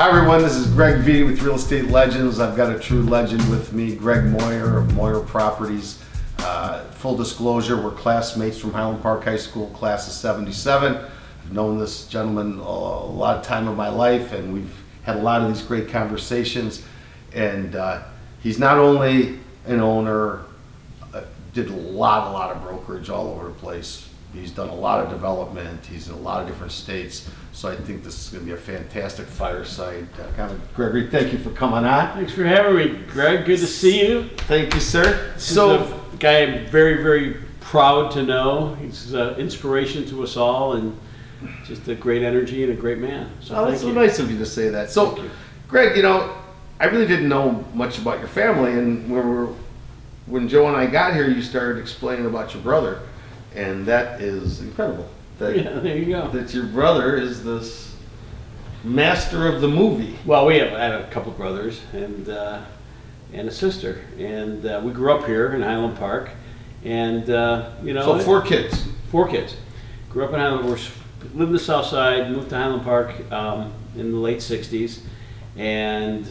Hi everyone, this is Greg V with Real Estate Legends. I've got a true legend with me, Greg Moyer of Moyer Properties. Full disclosure, we're classmates from Highland Park High School, class of 77. I've known this gentleman a lot of time of my life, and we've had a lot of these great conversations. And he's not only an owner, did a lot of brokerage all over the place. He's done a lot of development. He's in a lot of different states. So I think this is going to be a fantastic fireside. Gregory, thank you for coming on. Thanks for having me, Greg. Good to see you. Thank you, sir. This is a guy I'm very, very proud to know. He's an inspiration to us all and just a great energy and a great man. So that's so nice of you to say that. So, Greg, I really didn't know much about your family, and when Joe and I got here, you started explaining about your brother. And that is incredible. Yeah, there you go. That your brother is this master of the movie. Well, I had a couple brothers and a sister, and we grew up here in Highland Park, and So 4 kids. 4 kids. Grew up in Highland. Lived in the South Side. Moved to Highland Park in the late '60s, and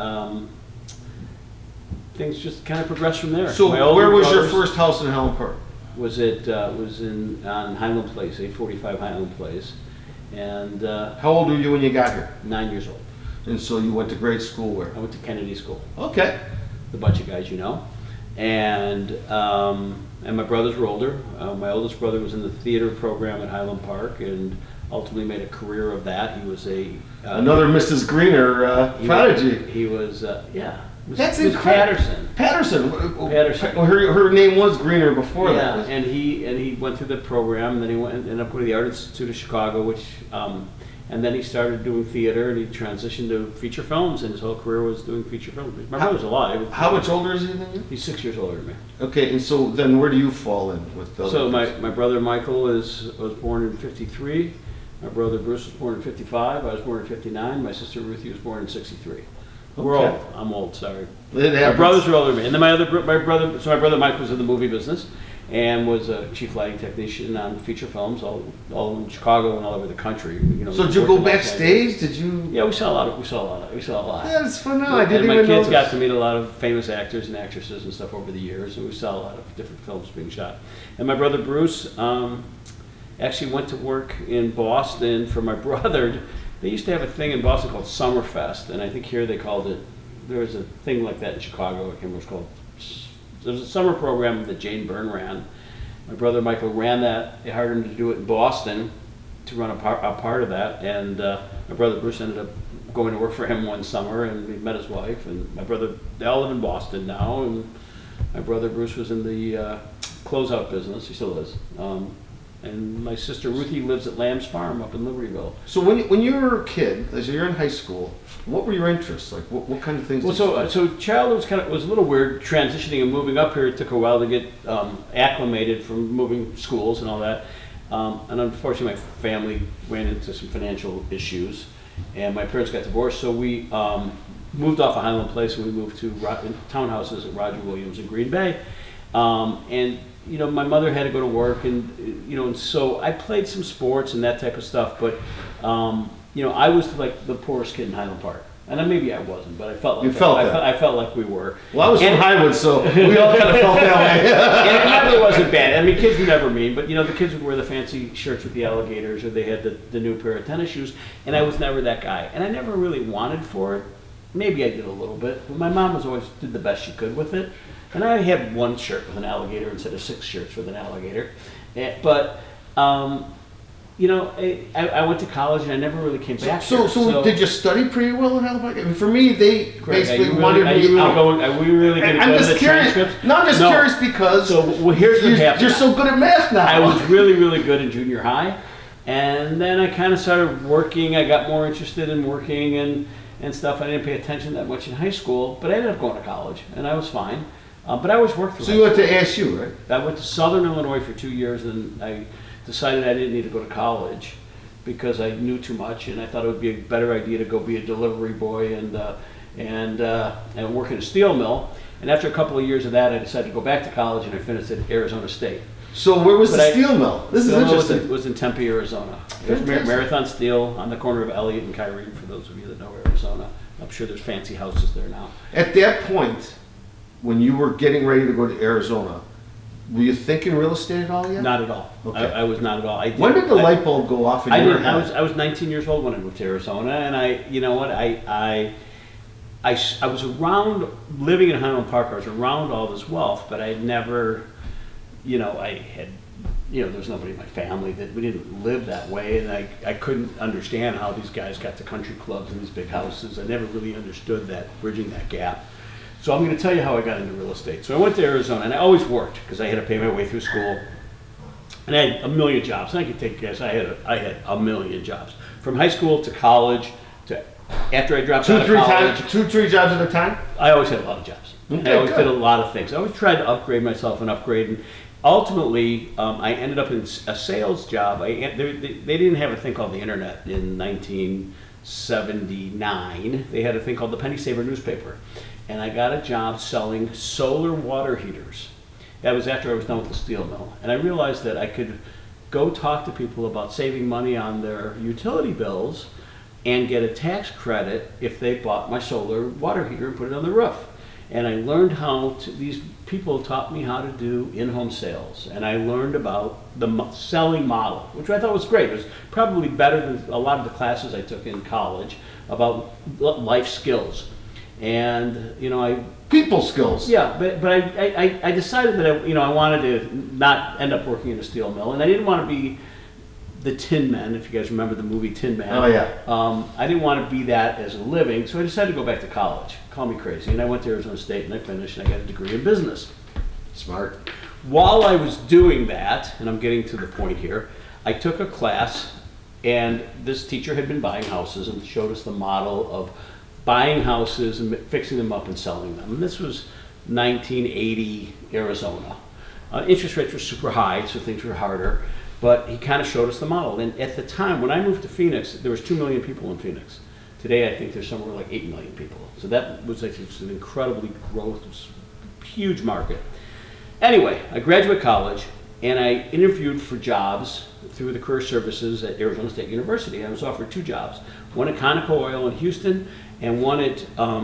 things just kind of progressed from there. So where was your first house in Highland Park? Was on Highland Place, 845 Highland Place, and how old were you when you got here? 9 years old. And so you went to grade school where? I went to Kennedy School. Okay. The bunch of guys you know, and my brothers were older. My oldest brother was in the theater program at Highland Park, and ultimately made a career of that. He was another Mrs. Greener prodigy. He was That's incredible. Patterson. Patterson. Her name was Greener before that. Yeah, and he went through the program, and then he ended up going to the Art Institute of Chicago, which, and then he started doing theater, and he transitioned to feature films, and his whole career was doing feature films. My brother's alive. How much older is he than you? He's 6 years older than me. Okay, and so then where do you fall in with those? So my brother Michael was born in '53. My brother Bruce was born in '55. I was born in '59. My sister Ruthie was born in '63. We're old. I'm old. Sorry. My brothers were older than me, and then my brother Mike was in the movie business, and was a chief lighting technician on feature films all in Chicago and all over the country. So did you go backstage? Did you? Yeah, we saw a lot. Yeah, it's fun now. I didn't and even know. My kids got to meet a lot of famous actors and actresses and stuff over the years, and we saw a lot of different films being shot. And my brother Bruce actually went to work in Boston for my brother. They used to have a thing in Boston called Summerfest, and I think here they called it, there was a thing like that in Chicago, I can't remember what it's called. There was a summer program that Jane Byrne ran. My brother Michael ran that. They hired him to do it in Boston, to run a part of that, and my brother Bruce ended up going to work for him one summer, and he met his wife, and they all live in Boston now, and my brother Bruce was in the closeout business, he still is. And my sister Ruthie lives at Lamb's Farm up in Libertyville. So when you were a kid, as you're in high school, what were your interests? Like what kind of things? Well, so childhood was a little weird. Transitioning and moving up here, it took a while to get acclimated from moving schools and all that. And unfortunately, my family ran into some financial issues, and my parents got divorced. So we moved off of Highland Place, and we moved to townhouses at Roger Williams in Green Bay, and. My mother had to go to work, and so I played some sports and that type of stuff. But I was like the poorest kid in Highland Park, and maybe I wasn't, but I felt like I felt like we were. Well, I was from Highwood, so we all kind of felt that way. And it really wasn't bad. I mean, kids were never mean, but the kids would wear the fancy shirts with the alligators, or they had the new pair of tennis shoes, and I was never that guy, and I never really wanted for it. Maybe I did a little bit, but my mom always did the best she could with it. And I had one shirt with an alligator instead of 6 shirts with an alligator. But, I went to college and I never really came back. So did you study pretty well in Highland Park? I mean, for me, they basically wanted me out. Are we really going to go to the transcripts? No, I'm just curious because here's what happened. You're so good at math now. I was really, really good in junior high. And then I kind of started working. I got more interested in working and stuff. I didn't pay attention that much in high school, but I ended up going to college, and I was fine. But I always worked through. So you went to ASU, right? I went to Southern Illinois for 2 years, and I decided I didn't need to go to college because I knew too much, and I thought it would be a better idea to go be a delivery boy and work in a steel mill. And after a couple of years of that, I decided to go back to college, and I finished at Arizona State. So where was But the steel mill? This is Steel mill interesting. was in Tempe, Arizona. It was Fantastic. Marathon Steel on the corner of Elliott and Kyrene, for those of you that know Arizona. I'm sure there's fancy houses there now. At that point, when you were getting ready to go to Arizona, were you thinking real estate at all yet? Not at all. Okay. I was not at all. When did the light bulb go off in I your didn't. head? I was 19 years old when I moved to Arizona, and you know what? I was around, living in Highland Park. I was around all this wealth, but I had never, there was nobody in my family that we didn't live that way, and I couldn't understand how these guys got to country clubs and these big houses. I never really understood that, bridging that gap. So I'm going to tell you how I got into real estate. So I went to Arizona, and I always worked because I had to pay my way through school. And I had a million jobs. And I could take a guess. I had a million jobs. From high school to college to after I dropped out of college. 2-3 jobs at a time? I always had a lot of jobs. And I Okay, always good. did a lot of things. I always tried to upgrade myself and upgrade. And ultimately, I ended up in a sales job. They didn't have a thing called the internet in 1979. They had a thing called the Penny Saver newspaper. And I got a job selling solar water heaters. That was after I was done with the steel mill. And I realized that I could go talk to people about saving money on their utility bills and get a tax credit if they bought my solar water heater and put it on the roof. And I learned these people taught me how to do in-home sales. And I learned about the selling model, which I thought was great. It was probably better than a lot of the classes I took in college about life skills. And, People skills. yeah, but I decided that I wanted to not end up working in a steel mill, and I didn't want to be the Tin Man, if you guys remember the movie Tin Man. Oh, yeah. I didn't want to be that as a living, so I decided to go back to college. Call me crazy, and I went to Arizona State and I finished, and I got a degree in business. Smart. While I was doing that, and I'm getting to the point here, I took a class, and this teacher had been buying houses and showed us the model of buying houses and fixing them up and selling them. And this was 1980 Arizona. Interest rates were super high, so things were harder. But he kind of showed us the model. And at the time, when I moved to Phoenix, there was 2 million people in Phoenix. Today, I think there's somewhere like 8 million people. So that was like an incredibly growth, huge market. Anyway, I graduated college, and I interviewed for jobs through the career services at Arizona State University. I was offered 2 jobs, one at Conoco Oil in Houston, and one at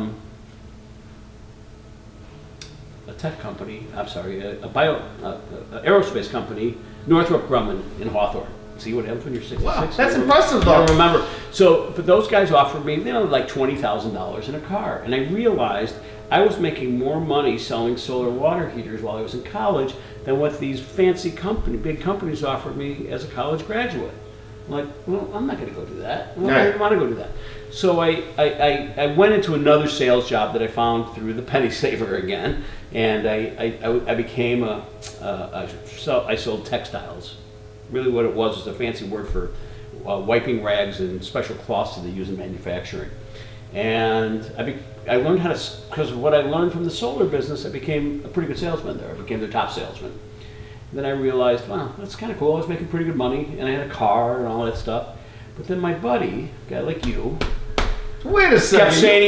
a tech company, aerospace company, Northrop Grumman in Hawthorne. See what happens when you're 66? Wow, that's impressive, I though. don't remember. So, but those guys offered me, like $20,000 in a car. And I realized I was making more money selling solar water heaters while I was in college than what these fancy big companies offered me as a college graduate. I'm like, well, I'm not going to go do that. Well, I didn't want to go do that. So I went into another sales job that I found through the Penny Saver again, and I became I sold textiles. Really what it was a fancy word for wiping rags and special cloths that they use in manufacturing. And I learned how to, because of what I learned from the solar business, I became a pretty good salesman there. I became their top salesman. Then I realized, wow, that's kind of cool. I was making pretty good money, and I had a car and all that stuff. But then my buddy, a guy like you, Wait a second. kept saying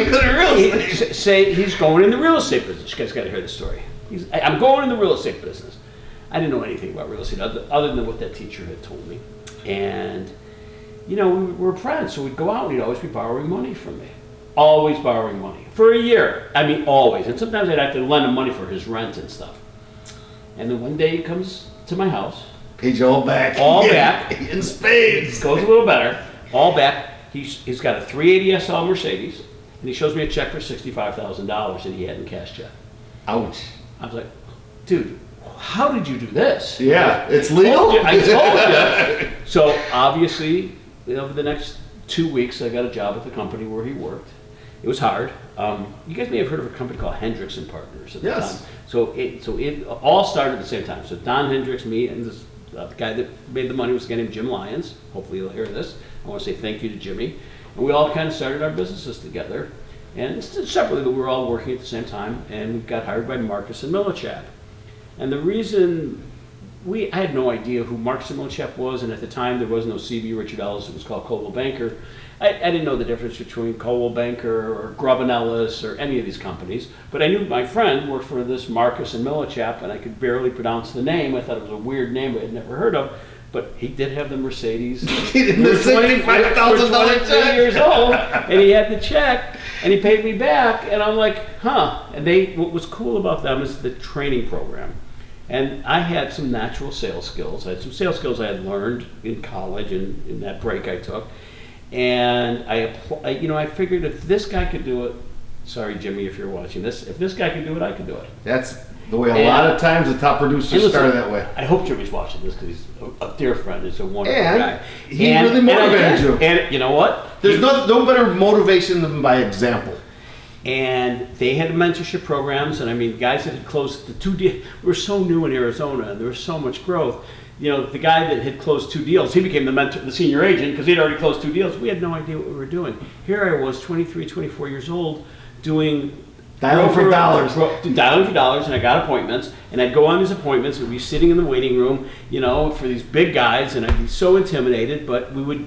he's he's going in the real estate business. You guys got to hear the story. I'm going in the real estate business. I didn't know anything about real estate other than what that teacher had told me. And, we were friends, so we'd go out and he'd always be borrowing money from me. Always borrowing money. For a year. I mean, always. And sometimes I'd have to lend him money for his rent and stuff. And then one day he comes to my house. Paid you all back. All back. In spades. Goes a little better. All back. He's got a 380 SL Mercedes, and he shows me a check for $65,000 that he had in cash check. Ouch. I was like, dude, how did you do this? Yeah, it's legal. I told you. So obviously, over the next 2 weeks, I got a job at the company where he worked. It was hard. You guys may have heard of a company called Hendricks and Partners at the Yes. time. So it all started at the same time. So Don Hendricks, me, and this the guy that made the money was a guy named Jim Lyons. Hopefully you'll hear this. I want to say thank you to Jimmy. And we all kind of started our businesses together. And separately, but we were all working at the same time. And we got hired by Marcus and Millichap. And the reason I had no idea who Mark Similchep was, and at the time there was no CB Richard Ellis. It was called Coldwell Banker. I didn't know the difference between Coldwell Banker or Grubb and Ellis or any of these companies, but I knew my friend worked for this Marcus and Millichap, and I could barely pronounce the name. I thought it was a weird name I had never heard of, but he did have the Mercedes. He did the $65,000 check. Years old, and he had the check, and he paid me back, and I'm like, huh. And what was cool about them is the training program. And I had some natural sales skills. I had some sales skills I had learned in college and in that break I took. And I figured if this guy could do it, sorry Jimmy if you're watching this, if this guy could do it, I could do it. That's the way a lot of times the top producers started that way. I hope Jimmy's watching this because he's a dear friend. He's a wonderful guy. He really motivated you. And you know what? There's no better motivation than by example. And they had mentorship programs, and I mean, guys that had closed the 2 deals. We were so new in Arizona, and there was so much growth. You know, the guy that had closed 2 deals, he became the mentor, the senior agent, because he'd already closed 2 deals. We had no idea what we were doing. Here I was, 23, 24 years old, doing dialing for dollars. Dialing for dollars, and I got appointments, and I'd go on these appointments, and we'd be sitting in the waiting room, you know, for these big guys, and I'd be so intimidated, but they would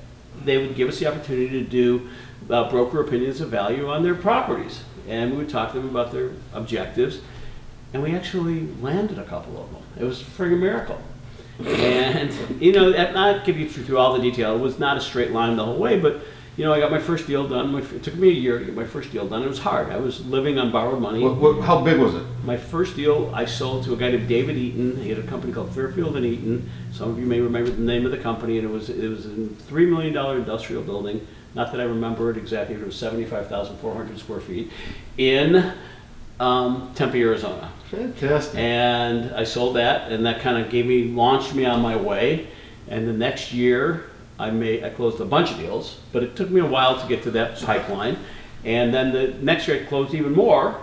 give us the opportunity to do broker opinions of value on their properties. And we would talk to them about their objectives, and we actually landed a couple of them. It was a friggin' miracle. And, you know, not give you through all the detail, it was not a straight line the whole way, but, you know, I got my first deal done. It took me a year to get my first deal done. It was hard. I was living on borrowed money. How big was it? My first deal I sold to a guy named David Eaton. He had a company called Fairfield and Eaton. Some of you may remember the name of the company, and it was a $3 million industrial building. Not that I remember it exactly, but it was 75,400 square feet in Tempe, Arizona. Fantastic. And I sold that, and that kind of launched me on my way. And the next year, I closed a bunch of deals, but it took me a while to get to that pipeline. And then the next year I closed even more.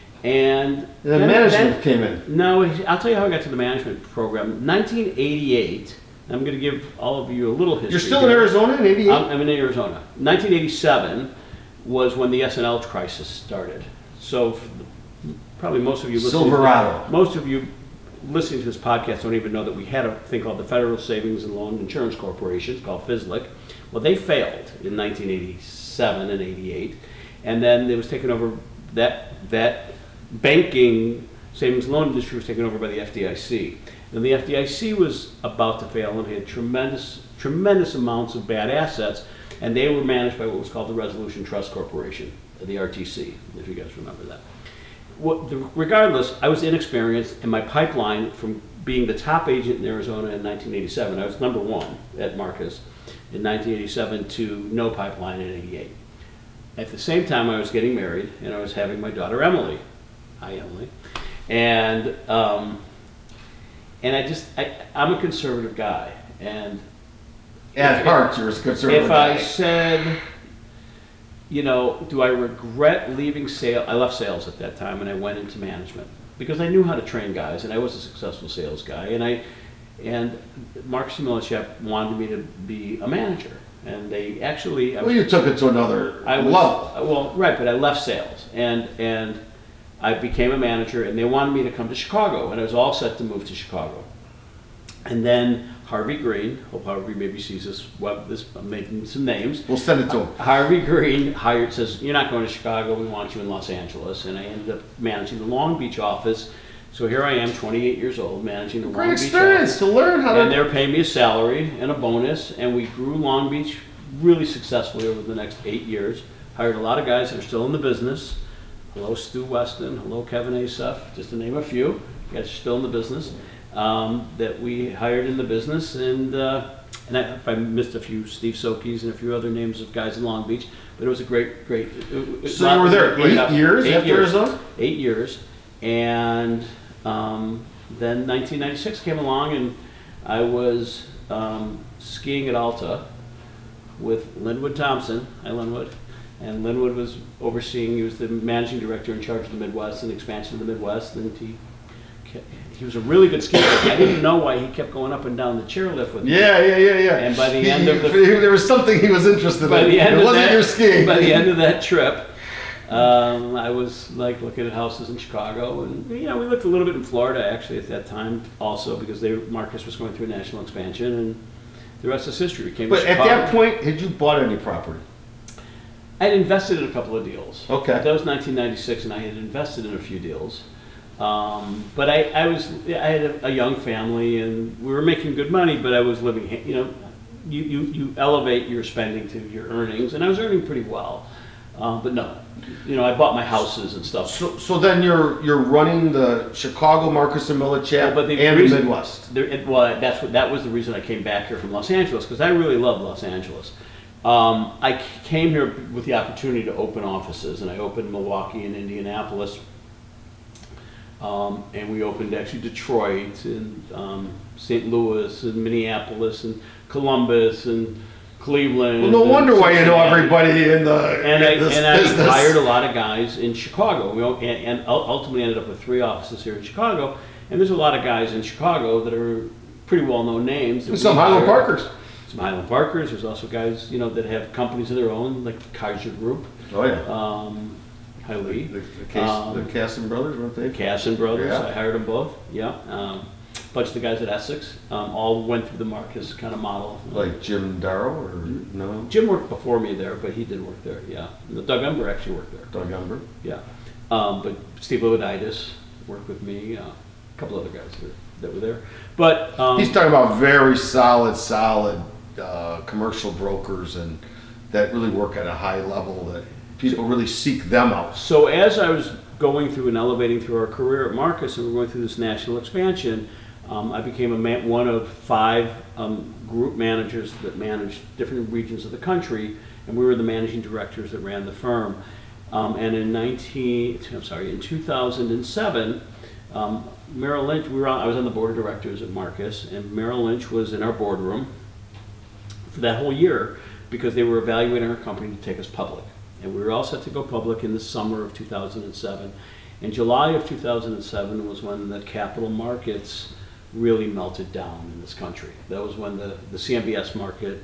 And then management came in. No, I'll tell you how I got to the management program. 1988, I'm going to give all of you a little history. You're still in Arizona in 88? I'm in Arizona. 1987 was when the S&L crisis started. So probably most of you listening Silverado. Most of you listening to this podcast don't even know that we had a thing called the Federal Savings and Loan Insurance Corporation, called FSLIC. Well, they failed in 1987 and 88, and then it was taken over. That banking savings and loan industry was taken over by the FDIC. And the FDIC was about to fail and had tremendous amounts of bad assets, and they were managed by what was called the Resolution Trust Corporation, the RTC, if you guys remember that. Regardless, I was inexperienced, and my pipeline from being the top agent in Arizona in 1987, I was number 1 at Marcus in 1987 to no pipeline in 88. At the same time, I was getting married, and I was having my daughter Emily. Hi, Emily. And I'm a conservative guy, and at heart, you're a conservative guy. If I said, you know, do I regret leaving sales? I left sales at that time, and I went into management because I knew how to train guys, and I was a successful sales guy. And Mark Similchep wanted me to be a manager, and they actually. You took it to another level. Well, right, but I left sales, and I became a manager, and they wanted me to come to Chicago, and I was all set to move to Chicago. And then Harvey Green, hope Harvey maybe sees this, I'm making some names. We'll send it to him. Harvey Green says, you're not going to Chicago, we want you in Los Angeles. And I ended up managing the Long Beach office. So here I am, 28 years old, managing the Long Beach office. Great experience to learn how to... And they're paying me a salary and a bonus, and we grew Long Beach really successfully over the next 8 years. Hired a lot of guys that are still in the business. Hello, Stu Weston. Hello, Kevin Asuf, just to name a few. You guys are still in the business. That we hired in the business, and if I missed a few, Steve Sokies and a few other names of guys in Long Beach, but it was a great. So you were there 8 years after Arizona? 8 years, and then 1996 came along, and I was skiing at Alta with Linwood Thompson. Hi, Linwood. And Linwood was overseeing, he was the managing director in charge of the Midwest and expansion of the Midwest, and he was a really good skier. I didn't know why he kept going up and down the chairlift with me. Yeah. And by the end of there was something he was interested in. It wasn't your skiing. By the end of that trip, I was like looking at houses in Chicago, and we looked a little bit in Florida actually at that time also, because Marcus was going through a national expansion, and the rest is history. We came to But at Chicago. that point, had you bought any property? I had invested in a couple of deals. Okay. That was 1996, and I had invested in a few deals. But I had a young family, and we were making good money, but I was living, you elevate your spending to your earnings, and I was earning pretty well. But no, I bought my houses and stuff. So then you're running the Chicago, Marcus and Millichap, But the and the reason- Midwest. That was the reason I came back here from Los Angeles, because I really love Los Angeles. I came here with the opportunity to open offices, and I opened Milwaukee and Indianapolis. And we opened actually Detroit and St. Louis and Minneapolis and Columbus and Cleveland. Well, no and wonder why you know Cincinnati. everybody in this And I business. hired a lot of guys in Chicago. And ultimately ended up with 3 offices here in Chicago. And there's a lot of guys in Chicago that are pretty well-known names. that And we some Highland hired. Parkers. Some Highland Parkers. There's also guys, that have companies of their own, like the Kaiser Group, Oh yeah. Hiley. The Casson brothers, weren't they? Casson Brothers, Yeah. I hired them both, yeah. Bunch of the guys at Essex, all went through the Marcus kind of model. Like Jim Darrow or no? Jim worked before me there, but he did work there, yeah. Doug Ember actually worked there, Doug Umber. yeah. But Steve Leonidas worked with me, a couple other guys that were there. But He's talking about very solid commercial brokers and that really work at a high level that people really seek them out. so as I was going through and elevating through our career at Marcus, and we're going through this national expansion, I became one of 5 group managers that managed different regions of the country, and we were the managing directors that ran the firm. And in 2007, Merrill Lynch, I was on the board of directors at Marcus, and Merrill Lynch was in our boardroom for that whole year because they were evaluating our company to take us public. And we were all set to go public in the summer of 2007. In July of 2007 was when the capital markets really melted down in this country. That was when the CMBS market,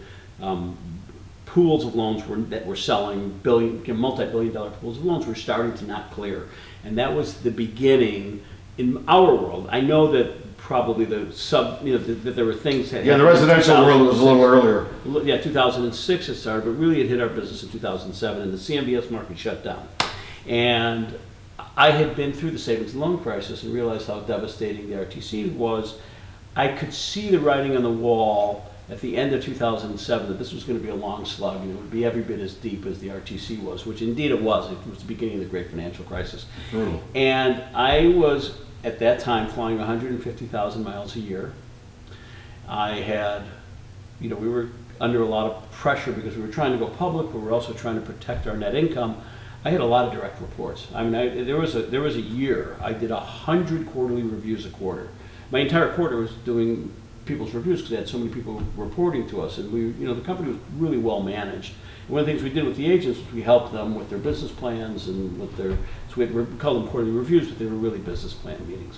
pools of loans that were selling, multi-billion-dollar pools of loans were starting to not clear. And that was the beginning in our world. I know that probably that there were things that Yeah, the residential world was a little earlier. Yeah, 2006 it started, but really it hit our business in 2007, and the CMBS market shut down. And I had been through the savings and loan crisis and realized how devastating the RTC was. I could see the writing on the wall at the end of 2007 that this was going to be a long slug, and it would be every bit as deep as the RTC was, which indeed it was. It was the beginning of the great financial crisis. Brutal. And I was, at that time, flying 150,000 miles a year. I had, we were under a lot of pressure because we were trying to go public, but we were also trying to protect our net income. I had a lot of direct reports. I mean, there was a year I did 100 quarterly reviews a quarter. My entire quarter was doing people's reviews because they had so many people reporting to us, and the company was really well managed. And one of the things we did with the agents was we helped them with their business plans and with so we called them quarterly reviews, but they were really business plan meetings.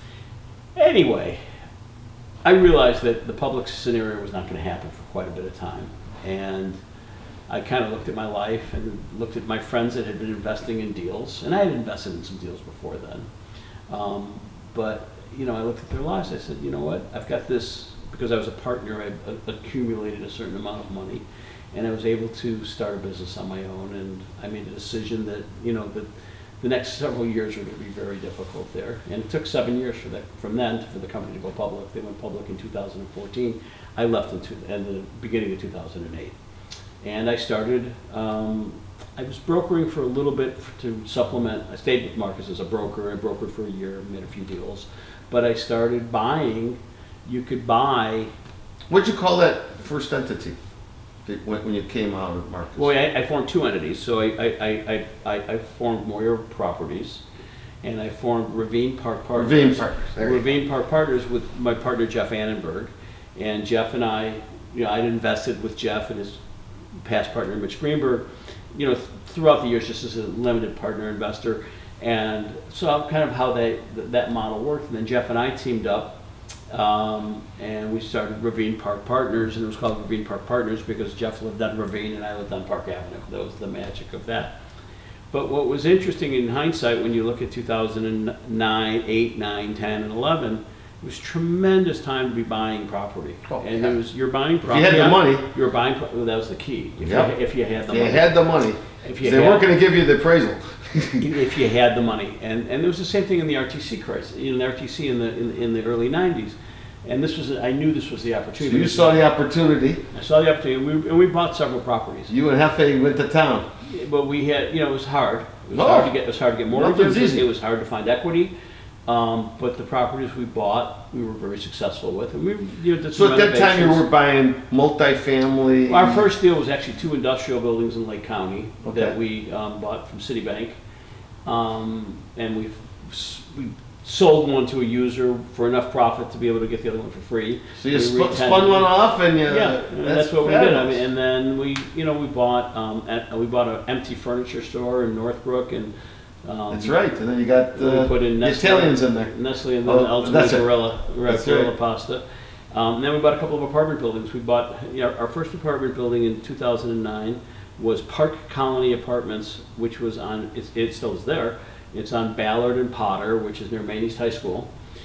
Anyway, I realized that the public scenario was not going to happen for quite a bit of time, and I kind of looked at my life and looked at my friends that had been investing in deals, and I had invested in some deals before then. But I looked at their lives. I said, you know what? I've got this because I was a partner. I accumulated a certain amount of money, and I was able to start a business on my own. And I made a decision that that the next several years were going to be very difficult there. And it took 7 years for the company to go public. They went public in 2014. I left in the beginning of 2008. And I started, I was brokering for a little bit to supplement. I stayed with Marcus as a broker. I brokered for a year, made a few deals. But I started buying. You could buy. What'd you call that first entity when you came out of Marcus? Well, I formed 2 entities. So I formed Moyer Properties, and I formed Ravine Park Partners. Ravine Partners. There you go. Ravine Park Partners with my partner Jeff Annenberg, and Jeff and I I'd invested with Jeff and his past partner Mitch Greenberg, throughout the years just as a limited partner investor, and so kind of how that model worked. And then Jeff and I teamed up, and we started Ravine Park Partners, and it was called Ravine Park Partners because Jeff lived on Ravine and I lived on Park Avenue. That was the magic of that. But what was interesting in hindsight, when you look at 2009, 8, 9, 10, and 11, it was tremendous time to be buying property. Oh, And yeah. it was, you're buying If property. you had the money. You were buying, well, that was the key. If Yep. if you had the If you money. had the money. If you They had- weren't going to give you the appraisal. If you had the money. And it was the same thing in the RTC crisis, in the RTC in the early 90s. And this was, I knew this was the So opportunity. you saw the opportunity. I saw the opportunity, and we bought several properties. You and Hefe went to town. But we had, it was hard. It was No. hard to get. It was hard to get mortgages. Nothing's easy. It was hard to find equity. But the properties we bought, we were very successful with, and we did some So at that time you renovations. were buying multifamily. Our first deal was actually 2 industrial buildings in Lake County Okay. that we bought from Citibank, and we sold one to a user for enough profit to be able to get the other one for free. So you We spun retented- one off and you. Yeah, and that's what we did. I fabulous. mean, and then we bought an empty furniture store in Northbrook, and That's right. And then you got we put in the Nestle, Italians in there. Nestle, and then Oh, ultimately that's it. Barilla That's Barilla right. pasta. And then we bought a couple of apartment buildings. We bought our first apartment building in 2009 was Park Colony Apartments, which was on it still is there. It's on Ballard and Potter, which is near Maine East High School.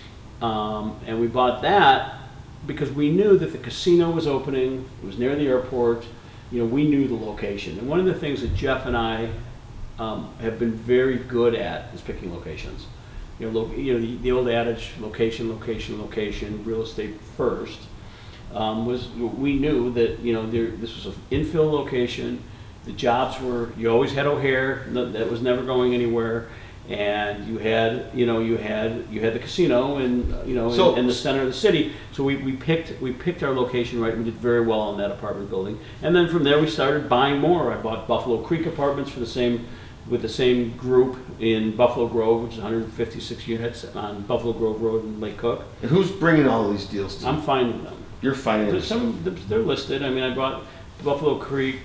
And we bought that because we knew that the casino was opening. It was near the airport. We knew the location. And one of the things that Jeff and I have been very good at is picking locations. The old adage, location, location, location, real estate first, was we knew that this was an infill location. The jobs were, you always had O'Hare, that was never going anywhere, and you had the casino and So- in the center of the city. So we picked our location right. We did very well on that apartment building, and then from there we started buying more. I bought Buffalo Creek Apartments with the same group in Buffalo Grove, which is 156 units on Buffalo Grove Road in Lake Cook. And who's bringing all these deals to you? I'm finding them. You're finding them. They're listed. I mean, I bought Buffalo Creek,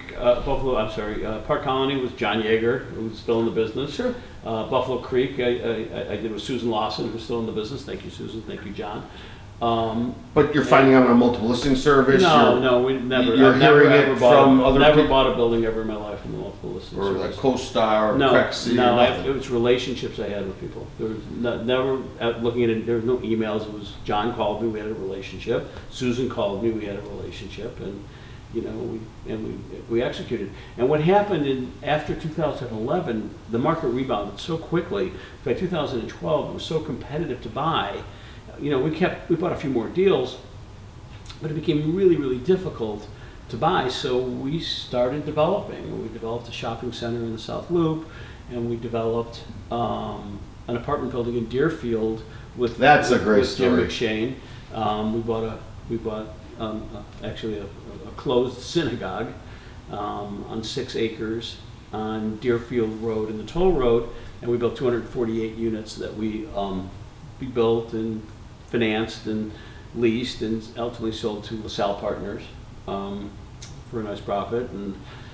Park Colony was John Yeager, who's still in the business. Sure. Buffalo Creek, I did with Susan Lawson, who's still in the business. Thank you, Susan. Thank you, John. But you're finding them on a multiple listing service? No, we never. You're I've never hearing it ever bought from a, other never people? bought a building ever in my life from the multiple listing Or like service. CoStar or No, Crexi no, or nothing? it was relationships I had with people. There was never looking at it. There was no emails. It was John called me. We had a relationship. Susan called me. We had a relationship, and we executed. And what happened after 2011, the market rebounded so quickly. By 2012, it was so competitive to buy. We bought a few more deals, but it became really, really difficult to buy. So we started developing. We developed a shopping center in the South Loop, and we developed an apartment building in Deerfield with That's a great with Jim story. McShane. We bought actually a closed synagogue on 6 acres on Deerfield Road and the Toll Road, and we built 248 units that we built and financed and leased and ultimately sold to LaSalle Partners for a nice profit, and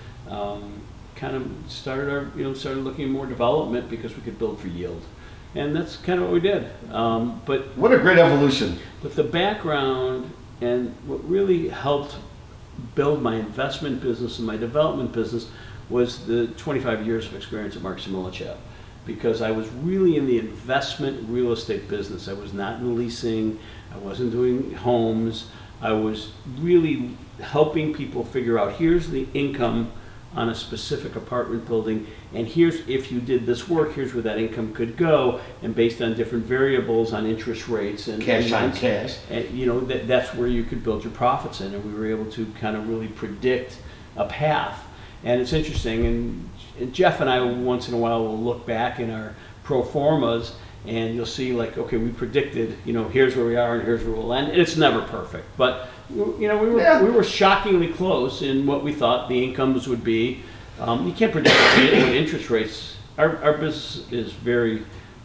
kind of started looking at more development because we could build for yield, and that's kind of what we did. But What a great evolution. the background and what really helped build my investment business and my development business was the 25 years of experience at Marks & Millichap, because I was really in the investment real estate business. I was not in leasing. I wasn't doing homes. I was really helping people figure out, here's the income on a specific apartment building, and here's, if you did this work, here's where that income could go, and based on different variables on interest rates and Cash on and- cash. and that's where you could build your profits in, and we were able to kind of really predict a path. And it's interesting, and Jeff and I once in a while will look back in our pro formas, and you'll see like, okay, we predicted, here's where we are and here's where we'll end. And it's never perfect, but we were shockingly close in what we thought the incomes would be. You can't predict what interest rates. Our business is very,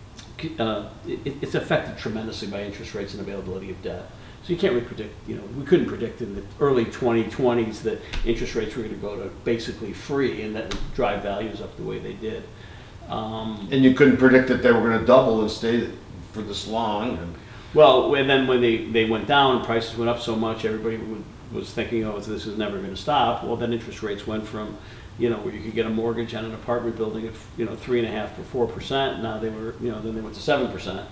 it's affected tremendously by interest rates and availability of debt. So you can't really predict, we couldn't predict in the early 2020s that interest rates were going to go to basically free and that would drive values up the way they did. And you couldn't predict that they were going to double and stay for this long. Well, and then when they went down and prices went up so much, everybody was thinking, oh, this is never going to stop. Well, then interest rates went from where you could get a mortgage on an apartment building at 3.5 to 4%. Now then they went to 7%.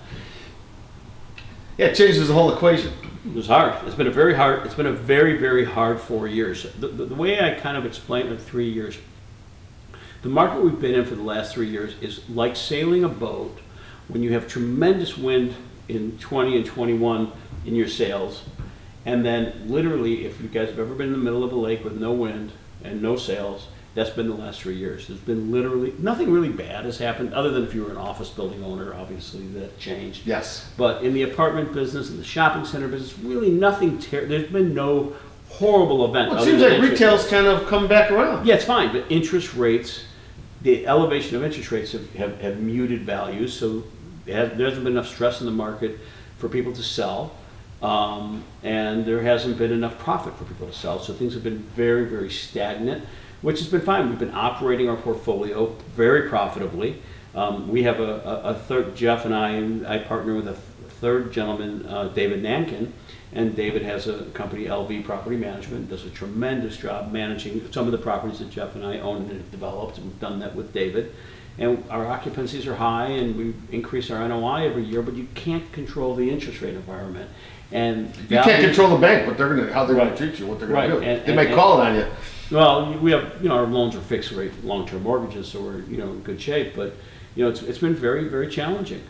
Yeah, it changes the whole equation. It was hard. It's been a very hard. It's been a very, very hard 4 years. The way I kind of explain it, 3 years. The market we've been in for the last 3 years is like sailing a boat when you have tremendous wind in 20 and 21 in your sails, and then literally, if you guys have ever been in the middle of a lake with no wind and no sails, that's been the last 3 years. There's been literally nothing really bad has happened, other than if you were an office building owner, obviously that changed. Yes. But in the apartment business and the shopping center business, really nothing. There's been no horrible event. Well, it seems like retail's kind of come back around. Yeah, it's fine, but interest rates, the elevation of interest rates have muted values, so there hasn't been enough stress in the market for people to sell, and there hasn't been enough profit for people to sell, so things have been very, very stagnant, which has been fine. We've been operating our portfolio very profitably. We have a third, Jeff and I partner with a third gentleman, David Nankin, and David has a company, LV Property Management, does a tremendous job managing some of the properties that Jeff and I own and have developed, and we've done that with David. And our occupancies are high, and we increase our NOI every year, but you can't control the interest rate environment. And you can't control the bank, how they're going to treat you, what they're going to do. They might call it on you. Well, we have, our loans are fixed rate long-term mortgages, so we're, in good shape. But, it's been very, very challenging.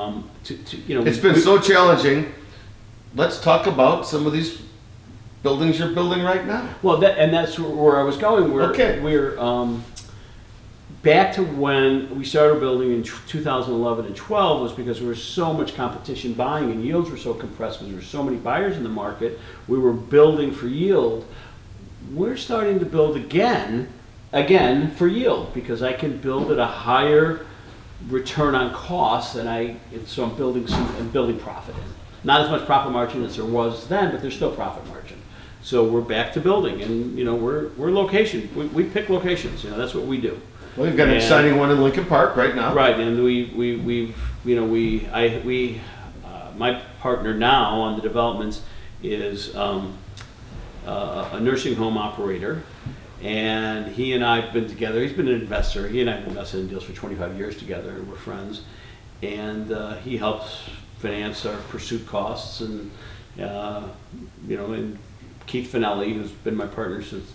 It's been so challenging. Let's talk about some of these buildings you're building right now. Well, that's where I was going. We're back to when we started building in 2011 and 12 was because there was so much competition buying and yields were so compressed because there were so many buyers in the market. We were building for yield. We're starting to build again for yield because I can build at a higher return on cost so I'm building profit in. Not as much profit margin as there was then, but there's still profit margin. So we're back to building, and we're location. We pick locations. That's what we do. Well, we've got an exciting one in Lincoln Park right now. Right, and my partner now on the developments is a nursing home operator, and he and I have been together. He's been an investor. He and I have invested in deals for 25 years together, and we're friends. And he helps finance our pursuit costs, and and Keith Finelli, who's been my partner since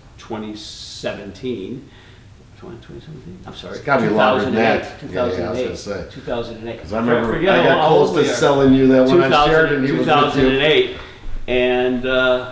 2017. 2017? I'm sorry. It's got to be longer than that. 2008. Yeah, I was going to say. 2008. Because I remember I got close to selling you that one I shared, and he was with you. 2008. And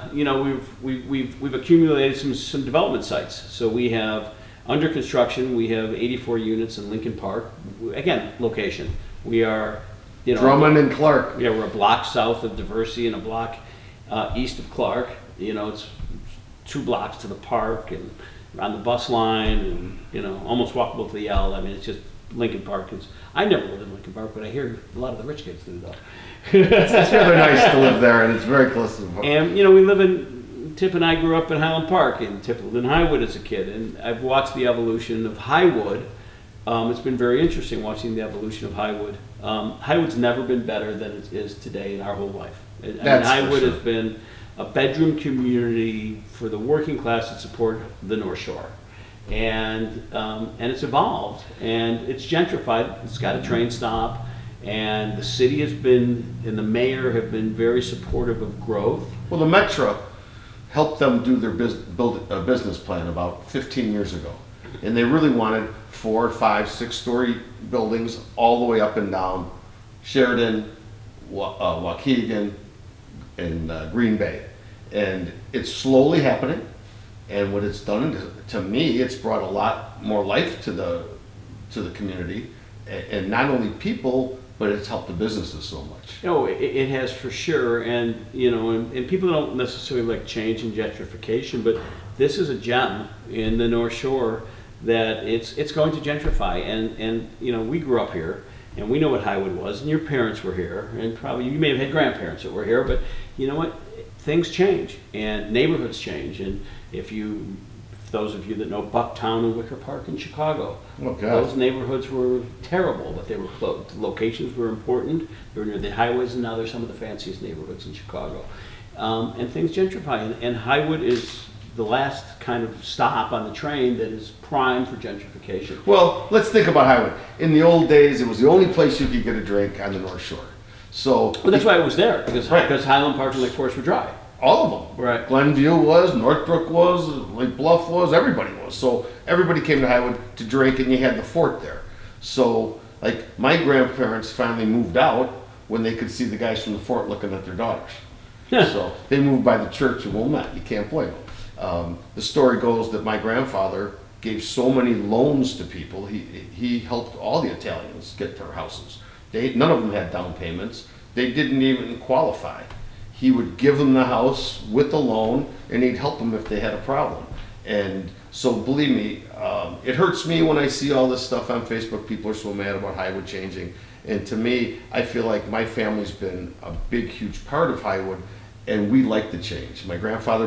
we've accumulated some development sites. So we have under construction. We have 84 units in Lincoln Park. Again, location. We are, Drummond and Clark. Yeah, we're a block south of Diversey and a block east of Clark. It's 2 blocks to the park and on the bus line, and almost walkable to the L. I mean, it's just Lincoln Park. I never lived in Lincoln Park, but I hear a lot of the rich kids do though. It's rather nice to live there, and it's very close to the park. And we live in Tip, and I grew up in Highland Park, and Tip lived in Highwood as a kid, and I've watched the evolution of Highwood. It's been very interesting watching the evolution of Highwood. Highwood's never been better than it is today in our whole life. Highwood has been a bedroom community for the working class that support the North Shore, and it's evolved and it's gentrified. It's got a train stop, and the city and the mayor have been very supportive of growth. Well, the Metro helped them do their build a business plan about 15 years ago, and they really wanted 4, 5, 6-story buildings all the way up and down Sheridan, Waukegan, and Green Bay. And it's slowly happening, and what it's done to me, it's brought a lot more life to the community, and not only people, but it's helped the businesses so much. No, it has for sure, and and people don't necessarily like change and gentrification, but this is a gem in the North Shore that it's going to gentrify, and we grew up here, and we know what Highwood was, and your parents were here, and probably you may have had grandparents that were here, but you know what? Things change, and neighborhoods change, and those of you that know Bucktown and Wicker Park in Chicago, those neighborhoods were terrible, but they were close. The locations were important. They were near the highways, and now they're some of the fanciest neighborhoods in Chicago. And things gentrify, and Highwood is the last kind of stop on the train that is prime for gentrification. Well, let's think about Highwood. In the old days, it was the only place you could get a drink on the North Shore. So Well, that's why it was there, because Right. Highland Park and Lake Forest were dry. all of them. Right. Glenview was, Northbrook was, Lake Bluff was, everybody was. So everybody came to Highwood to drink, and you had the fort there. So, like, my grandparents finally moved out when they could see the guys from the fort looking at their daughters. So they moved by the church in Wilmette. You can't blame them. The story goes that my grandfather gave so many loans to people. He helped all the Italians get their houses. None of them had down payments. They didn't even qualify. He would give them the house with the loan, and he'd help them if they had a problem. And so, believe me, it hurts me when I see all this stuff on Facebook. People are so mad about Highwood changing. And to me, I feel like my family's been a big, huge part of Highwood, and we like the change. My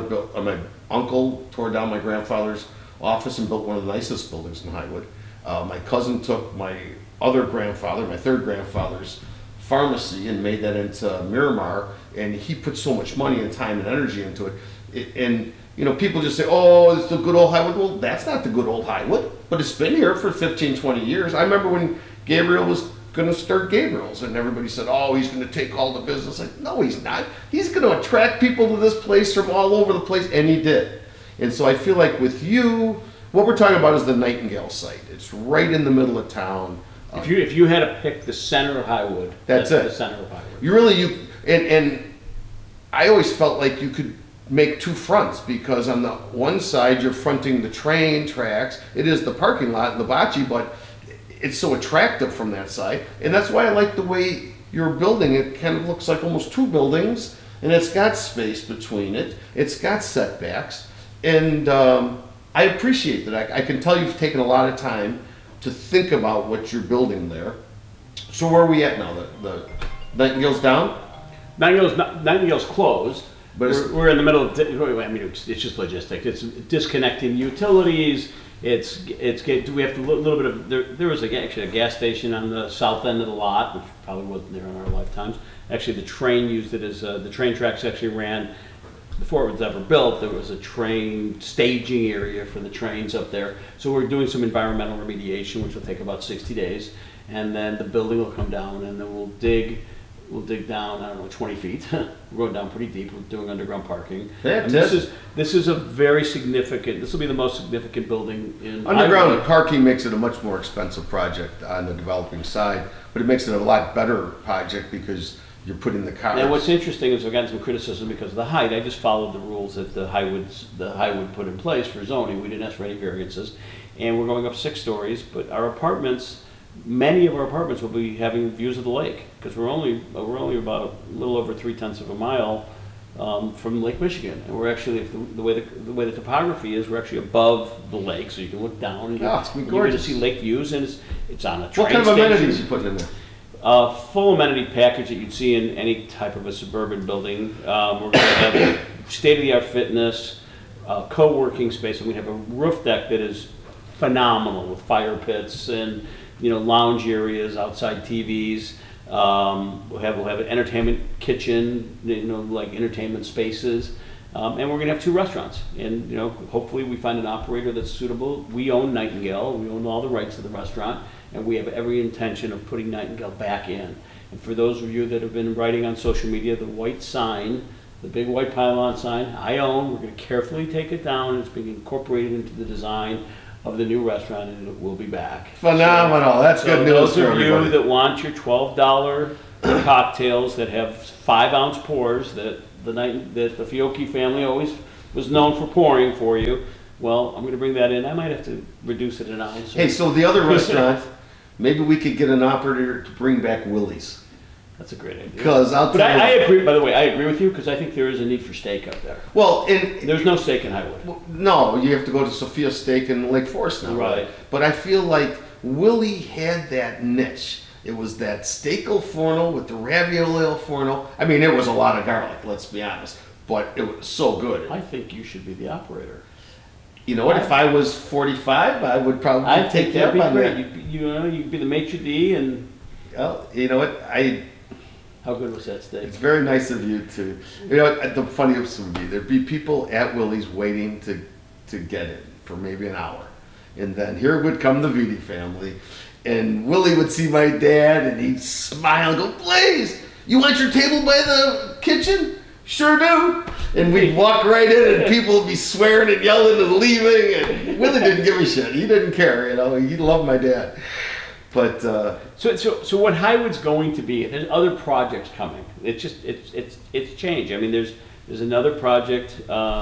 uncle tore down my grandfather's office and built one of the nicest buildings in Highwood. My cousin took my other grandfather, my third grandfather's pharmacy, and made that into Miramar, and he put so much money and time and energy into it. And you know, people just say, oh, it's the good old Highwood. Well, that's not the good old Highwood, but it's been here for 15, 20 years. I remember when Gabriel was going to start Gabriel's, and everybody said, oh, he's going to take all the business. Like, no, he's not. He's going to attract people to this place from all over the place, and he did. And so I feel like with you, what we're talking about is the Nightingale site. It's right in the middle of town. If you had to pick the center of Highwood, That's it. the center of Highwood. And I always felt like you could make two fronts, because on the one side you're fronting the train tracks. It is the parking lot and the bocce, but it's so attractive from that side. And that's why I like the way you're building it. Kind of looks like almost two buildings, and it's got space between it. It's got setbacks, and I appreciate that. I can tell you've taken a lot of time to think about what you're building there. So where are we at now? The Nightingale's down? Nightingale's closed. But we're in the middle of. I mean, it's just logistics. It's disconnecting utilities. We have to little bit of. There was actually a gas station on the south end of the lot, which probably wasn't there in our lifetimes. Actually, the train used it as the train tracks actually ran. Before it was ever built, there was a train staging area for the trains up there. So we're doing some environmental remediation, which will take about 60 days, and then the building will come down, and then we'll dig down, I don't know, 20 feet. We're going down pretty deep. We're doing underground parking. Yeah, and this is a very significant. This will be the most significant building in underground Highwood. parking makes it a much more expensive project on the developing side, but it makes it a lot better project because you're putting the cars. And what's interesting is I've gotten some criticism because of the height. I just followed the rules that the Highwood put in place for zoning. We didn't ask for any variances, and we're going up 6 stories. But our apartments, many of our apartments will be having views of the lake because we're only about a little over 3/10 of a mile from Lake Michigan, and we're actually the way the topography is, we're actually above the lake, so you can look down and it's gonna be you're going to gorgeous. see lake views, and it's on a train What kind of station. amenities you putting in there? Full amenity package that you'd see in any type of a suburban building. We're going to have state-of-the-art fitness, co-working space, and we have a roof deck that is phenomenal with fire pits and lounge areas, outside TVs. We'll have an entertainment kitchen, like entertainment spaces, and we're going to have 2 restaurants. And hopefully we find an operator that's suitable. We own Nightingale. We own all the rights to the restaurant. And we have every intention of putting Nightingale back in. And for those of you that have been writing on social media, the white sign, the big white pylon sign, I own. We're going to carefully take it down. It's being incorporated into the design of the new restaurant, and it will be back. Phenomenal. That's good news Those for of everybody. you that want your $12 cocktails that have 5-ounce pours that the Fiocchi family always was known for pouring for you, well, I'm going to bring that in. I might have to reduce it an ounce. Hey, so the other restaurant, maybe we could get an operator to bring back Willie's. That's a great idea. Because I agree. By the way, I agree with you because I think there is a need for steak up there. Well, There's no steak in Highwood. no, you have to go to Sophia Steak in Lake Forest now. Right. But I feel like Willie had that niche. It was that steak al forno with the ravioli al forno. I mean, it was a lot of garlic, let's be honest. But it was so good. I think you should be the operator. You know what? If I was 45, I would probably I think take you up that'd be on great. that. You'd be the maitre d' and Well, you know what? How good was that steak? It's very nice of you to, the funniest would be, there'd be people at Willie's waiting to get it for maybe an hour. And then here would come the Vitti family, and Willie would see my dad, and he'd smile and go, Blaze, you want your table by the kitchen? Sure do. And we'd walk right in, and people would be swearing and yelling and leaving, and Willie didn't give a shit. He didn't care, he loved my dad. But So what Highwood's going to be, there's other projects coming. It's changed. I mean, there's another project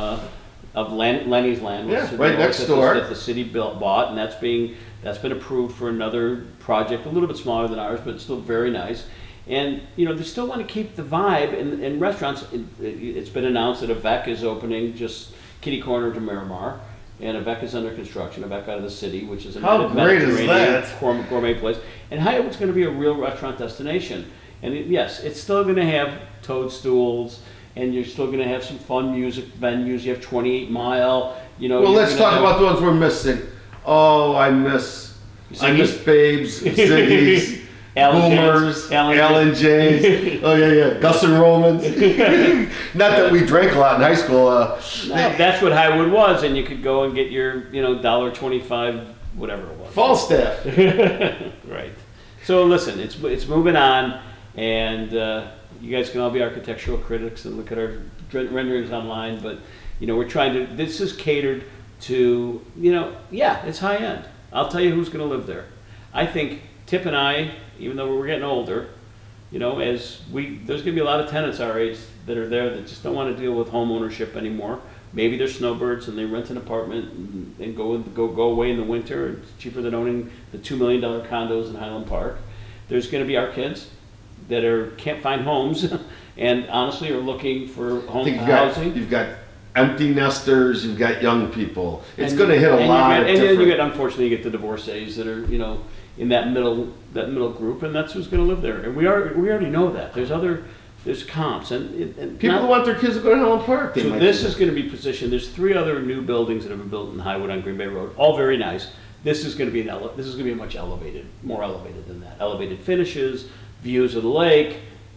of Lenny's Land, which is right next door, that the city bought, and that's been approved for another project, a little bit smaller than ours, but still very nice. And they still want to keep the vibe in restaurants. It's been announced that Avec is opening just kitty corner to Miramar. And Avec is under construction, Avec out of the city, which is a Mediterranean gourmet place. And Highwood's going to be a real restaurant destination. And yes, it's still going to have toadstools, and you're still going to have some fun music venues. You have 28 Mile. Well, let's talk about the ones we're missing. Oh, I miss Babes, Ziggy's, Boomers, Alan James. Oh yeah, Gus and Romans. Not that we drank a lot in high school. No, that's what Highwood was, and you could go and get your $1.25, whatever it was. Falstaff. Right. So listen, it's moving on, and you guys can all be architectural critics and look at our renderings online. But we're trying to. This is catered to it's high end. I'll tell you who's going to live there. I think Tip and I, even though we're getting older, there's going to be a lot of tenants our age that are there that just don't want to deal with home ownership anymore. Maybe they're snowbirds and they rent an apartment and go away in the winter. It's cheaper than owning the $2 million condos in Highland Park. There's going to be our kids that can't find homes and honestly are looking for housing. You've got empty nesters. You've got young people. It's going to hit a lot. And then unfortunately, you get the divorcees that are in that middle group, and that's who's going to live there. And we already know that. There's comps and people who want their kids to go to Highland Park. So this is going to be positioned. There's 3 other new buildings that have been built in Highwood on Green Bay Road, all very nice. This is going to be much more elevated than that. Elevated finishes, views of the lake,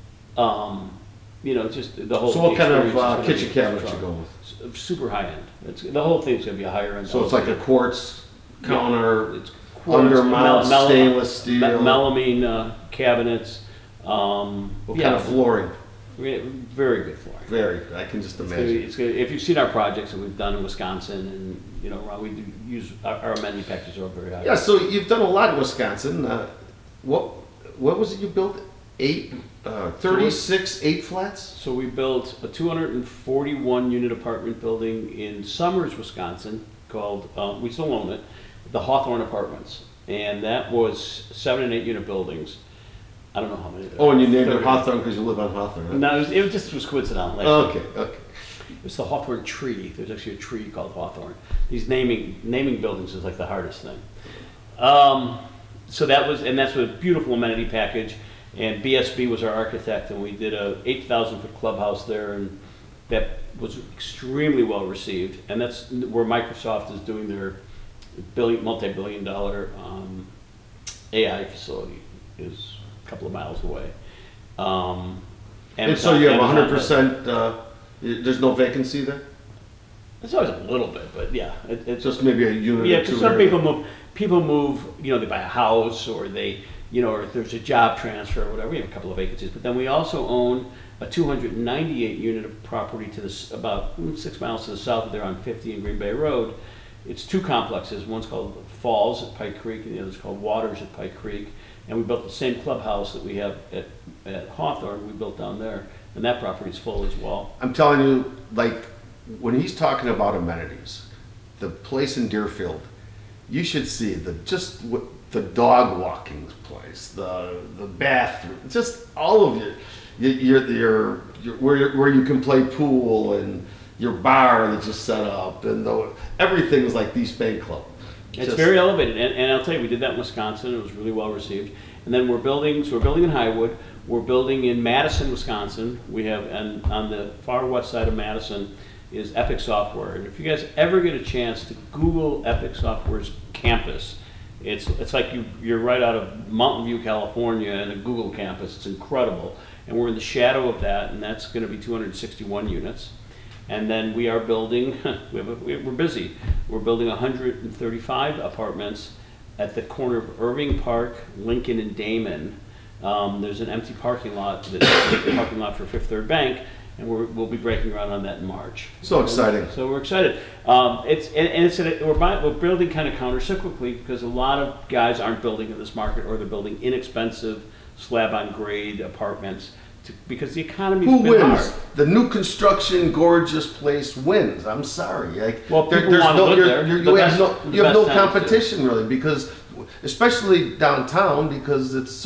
just the whole. So what kind of kitchen cabinets you go with? Super high end. The whole thing's going to be a higher end. So it's like a quartz counter. It's undermount stainless steel, melamine cabinets. What kind of flooring? Very good flooring. Very. I can just imagine. It's good. If you've seen our projects that we've done in Wisconsin, and we do use our amenity packages are very high. Yeah. So you've done a lot in Wisconsin. What was it you built? 36 8 flats. So we built a 241 unit apartment building in Summers, Wisconsin, called we still own it, the Hawthorne Apartments, and that was 7 and 8 unit buildings. I don't know how many. Oh, and you named it Hawthorne because you live on Hawthorne, right? No, it was coincidental. Okay. It's the Hawthorne tree. There's actually a tree called Hawthorne. These naming buildings is like the hardest thing. So that's a beautiful amenity package, and BSB was our architect, and we did a 8,000 foot clubhouse there, and that was extremely well received. And that's where Microsoft is doing their multi-billion dollar AI facility is a couple of miles away. And so you have 100%, there's no vacancy there? It's always a little bit, but yeah. It's just maybe a unit or two. Yeah, because some people move, they buy a house or they, or if there's a job transfer or whatever, we have a couple of vacancies. But then we also own a 298 unit of property about 6 miles to the south of there on 50 and Green Bay Road. It's 2 complexes. One's called Falls at Pike Creek, and the other's called Waters at Pike Creek. And we built the same clubhouse that we have at Hawthorne. We built down there, and that property's full as well. I'm telling you, when he's talking about amenities, the place in Deerfield, you should see the dog walking place, the bathroom, just all of your where you can play pool and your bar that you set up, and everything's like the East Bay Club. It's very elevated, and I'll tell you, we did that in Wisconsin. It was really well received. And then we're building in Highwood. We're building in Madison, Wisconsin. We have, and on the far west side of Madison is Epic Software. And if you guys ever get a chance to Google Epic Software's campus, it's like you're right out of Mountain View, California, in a Google campus. It's incredible. and we're in the shadow of that, and that's going to be 261 units. And then we are building, we're busy. We're building 135 apartments at the corner of Irving Park, Lincoln, and Damon. There's an empty parking lot, that's the parking lot for Fifth Third Bank, and we'll be breaking ground on that in March. So exciting. So we're excited. We're building kind of counter-cyclically because a lot of guys aren't building in this market, or they're building inexpensive slab-on-grade apartments because the economy's Who been wins? hard. The new construction, gorgeous place wins. I'm sorry. Like, Well, people wanna live there. You have no times, competition really, because especially downtown, because it's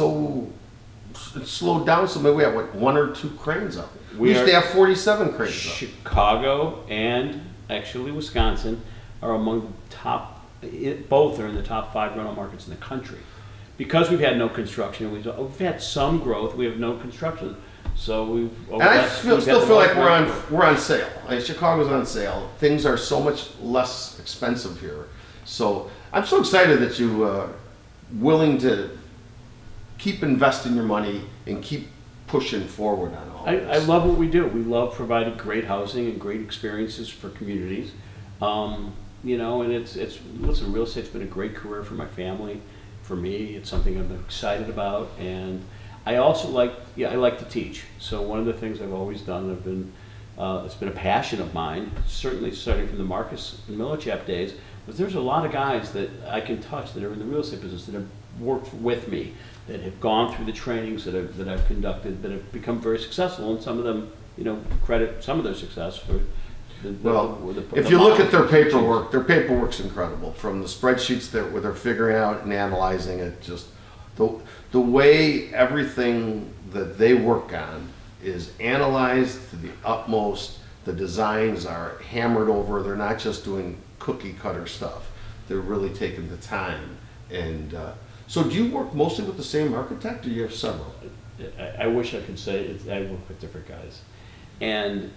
slowed down so maybe we have what, 1 or 2 cranes up. We used to have 47 cranes up. Chicago and actually Wisconsin are among the top, both are in the top 5 rental markets in the country. Because we've had no construction, we've had some growth, we have no construction. So and I still feel like we're on sale. Like Chicago's on sale. Things are so much less expensive here. So I'm so excited that you willing to keep investing your money and keep pushing forward on all this. I love what we do. We love providing great housing and great experiences for communities. You know, and listen, real estate's been a great career for my family. For me, it's something I'm excited about, and I also I like to teach. So one of the things I've always done, it's been a passion of mine, certainly starting from the Marcus and Millichap days, was there's a lot of guys that I can touch that are in the real estate business that have worked with me, that have gone through the trainings that I've conducted, that have become very successful, and some of them, you know, credit some of their success for if you look at their paperwork's incredible. From the spreadsheets where they're figuring out and analyzing it, just the way everything that they work on is analyzed to the utmost. The designs are hammered over. They're not just doing cookie cutter stuff. They're really taking the time. And so do you work mostly with the same architect, or you have several? I wish I could say I work with different guys. And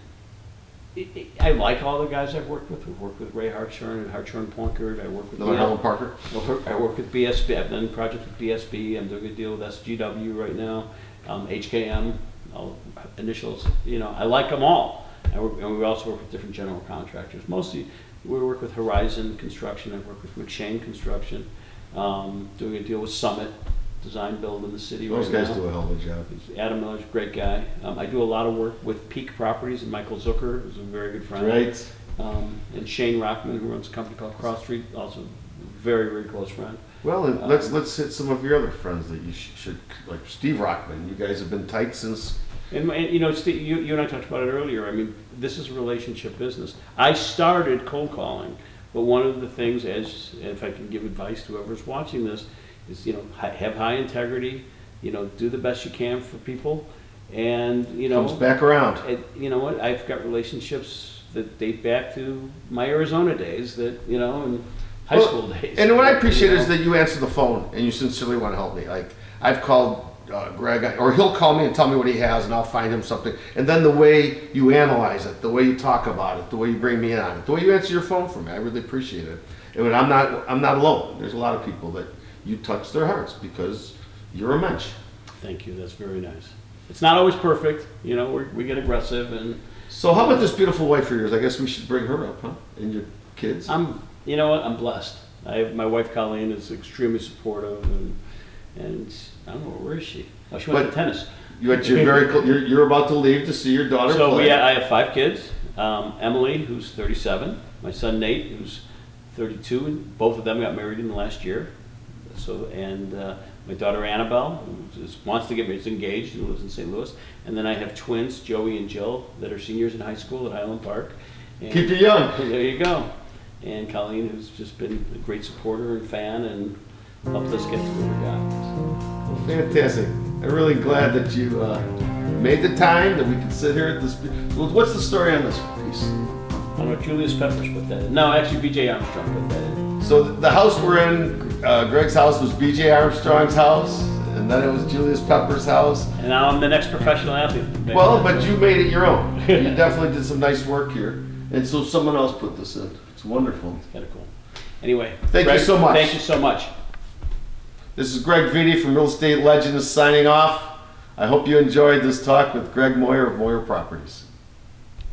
I like all the guys I've worked with. We've worked with Ray Hartshorn and Hartshorn Plunkard. I work with Helen Parker. I work with BSB. I've done projects with BSB. I'm doing a deal with SGW right now. HKM, all initials. You know, I like them all. And we also work with different general contractors. Mostly, we work with Horizon Construction. I've worked with McShane Construction. Doing a deal with Summit Design Build in the city right now. Those guys do a hell of a job. Adam Miller's a great guy. I do a lot of work with Peak Properties and Michael Zucker, who's a very good friend. Right. And Shane Rockman, who runs a company called Cross Street, also a very, very close friend. Well, and let's hit some of your other friends that you should, like Steve Rockman. You guys have been tight since. And you know, Steve, you and I talked about it earlier. I mean, this is a relationship business. I started cold calling, but one of the things, if I can give advice to whoever's watching this, is, you know, have high integrity, you know, do the best you can for people, and, you know, comes back around. You know what? I've got relationships that date back to my Arizona days, that, you know, and high school days. And what I appreciate is that you answer the phone and you sincerely want to help me. Like, I've called Greg, or he'll call me and tell me what he has, and I'll find him something. And then the way you analyze it, the way you talk about it, the way you bring me in on it, the way you answer your phone for me, I really appreciate it. And I'm not alone. There's a lot of people that you touch their hearts because you're a mensch. Thank you. That's very nice. It's not always perfect, you know. We get aggressive, and so how about this beautiful wife of yours? I guess we should bring her up, huh? And your kids. You know what? I'm blessed. My wife Colleen is extremely supportive, and I don't know, where is she? Oh, she went to tennis. You're about to leave to see your daughter play. So I have 5 kids. Emily, who's 37. My son Nate, who's 32, and both of them got married in the last year. So, and my daughter Annabelle, who wants to get married, is engaged and lives in St. Louis. And then I have twins, Joey and Jill, that are seniors in high school at Highland Park. And keep you young. There you go. And Colleen, who's just been a great supporter and fan and helped us get to where we got. Well, fantastic. I'm really glad that you made the time, that we could sit here at this. Well, what's the story on this piece? I don't know, Julius Peppers put that in. No, actually, B.J. Armstrong put that in. So the house we're in, Greg's house, was B.J. Armstrong's house, and then it was Julius Pepper's house. And now I'm the next professional athlete. Well, but you made it your own. You definitely did some nice work here. And so someone else put this in. It's wonderful. It's kind of cool. Anyway. Thank you so much. Thank you so much. This is Greg Vitti from Real Estate Legends signing off. I hope you enjoyed this talk with Greg Moyer of Moyer Properties.